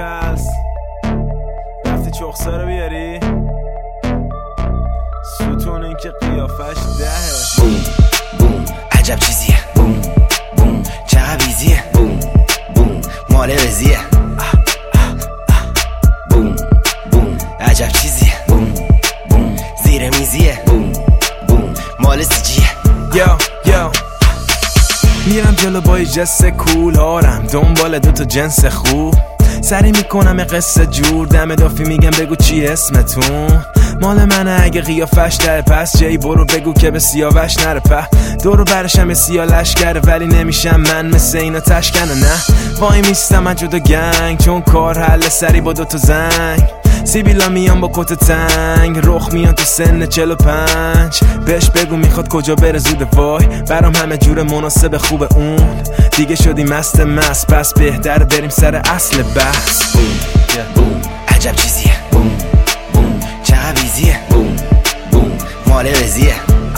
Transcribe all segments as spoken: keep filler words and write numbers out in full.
خلص رفتی چخسا رو بیاری ستون این که قیافش دهه بوم بوم عجب چیزیه بوم بوم چقدر بیزیه بوم بوم مال رزیه بوم بوم عجب چیزیه بوم بوم زیر میزیه بوم بوم مال سیجیه یو یو میرم جلو با جست کول هارم دنبال دوتا جنس خوب سری میکنم یه قصه جور دم دافی میگم بگو چی اسمتون مال منه اگه قیافش داره پس جی برو بگو که به سیاوش نره په دورو برشم یه سیا لشکره ولی نمیشم من مثل اینا تشکنه نه وای میستم من جدا گنگ چون کار حل سری با دوتا زنگ سیبیلا میان با کت تنگ رخ میان تو سن چلو پنج بهش بگو میخواد کجا بره زود وای برام همه جور مناسب خوب اون دیگه شدی مست مست پس بهتر بریم سر اصل بحث بوم بوم عجب چیزیه بوم بوم چقدر بیزیه بوم بوم مال رزیه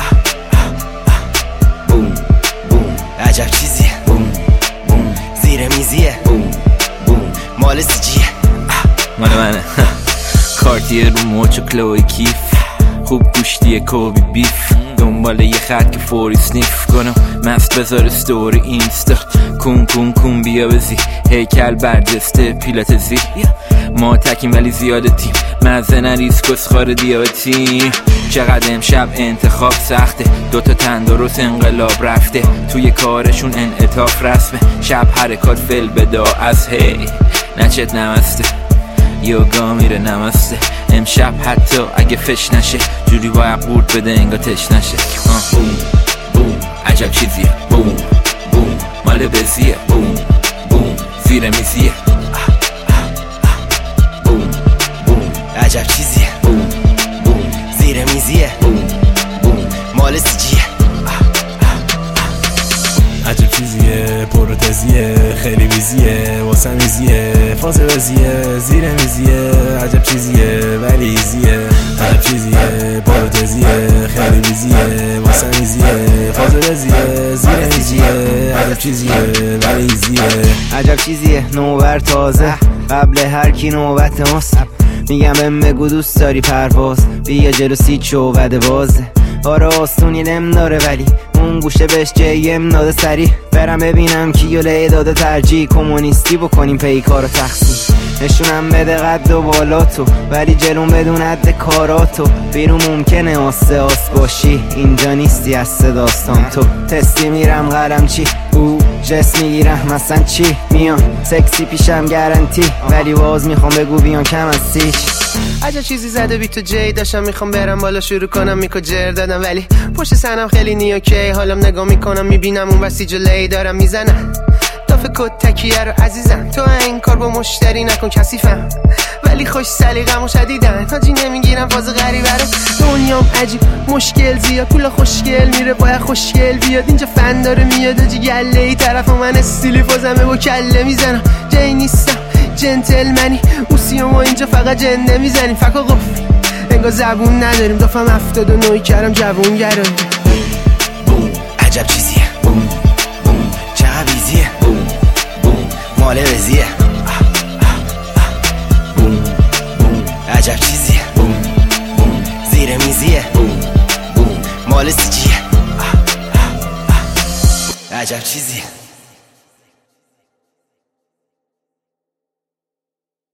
بوم بوم عجب چیزیه بوم بوم زیر میزیه بوم بوم مال سیجیه مال منه کارتیه رو موچ و کلوی کیف خوب گوشتیه کوبی بیف دنبال یه خط که فوری سنیف کنم مست بذار استوری اینستا کون کون کون بیا بزی هیکل برجسته پیلت زی ما تکیم ولی زیاده تیم مزه نریز کسخار دیابتیم چقدر امشب انتخاب سخته دوتا تندرست انقلاب رفته توی کارشون انعطاف رسمه شب حرکات فل بدا از هی نچت نمسته یوگا میره نمسته امشب حتی اگه فش نشه جوری باید قورت بده انگا تش نشه بوم بوم عجب چیزیه بوم بوم مال بزیه بوم بوم زیر میزیه بوم بوم عجب چیزیه بوم بوم زیر میزیه بوم بوم مال سیجیه عجب چیزیه پروتزیه خیلی بیزیه واسه میزیه فاز وزیه زیر میزیه عجب چیزیه ولی ایزیه عجب چیزیه پروتزیه خیلی بیزیه واسه میزیه فاز وزیه زیر میزیه عجب چیزیه ولی ایزیه عجب چیزیه نوبر تازه قبل هر کی نوبت ماست میگم بهم بگو دوست داری پرواز بیا جلو سی چوبده بازه آره آستونی نم داره ولی اون گوشه بهش جیم داده سری برم ببینم کیو لی داده ترجیح کمونیستی بکنیم پیکارو تقسیم نشونم بده قد و بالاتو ولی جلوم بدون حد کاراتو بیرون ممکنه آسه آس باشی اینجا نیستی از داستان تو تستی میرم قلم چی او جس میگیرم مثلا چی میان سکسی پیشم گارانتی ولی باز میخوام بگو بیان کم از سیچ عجب چیزی زده بی تو جی داشتم میخوام برم بالا شروع کنم میکو جر دادم ولی پشت سنم خیلی نیوکی حالم نگاه میکنم میبینم اون وسی جلوی دارم میزنم دافه کد تکیه رو عزیزم تو این کار با مشتری نکن کثیفم ولی خوش سلیقه‌مو شدیدن تاجی نمیگیرم فاز غریبه رو دنیام عجیب مشکل زیاد پولا خوشگل میره باید خوشگل بیاد اینجا فن داره میاد آجی گله ای طرف من استیلی فازمه با کله میزنم جای نیستم جنتلمنی اوسیو ما اینجا فقط جنده میزنیم فکا قفل انگار زبون نداریم دافم هفتاد و نوی کردم جوون گرم بوم عجب چیزیه بوم بوم چقدر بیزیه بوم بوم مال رزیه بوم بوم عجب چیزیه بوم بوم زیر میزیه بوم بوم مال سیجیه عجب چیزیه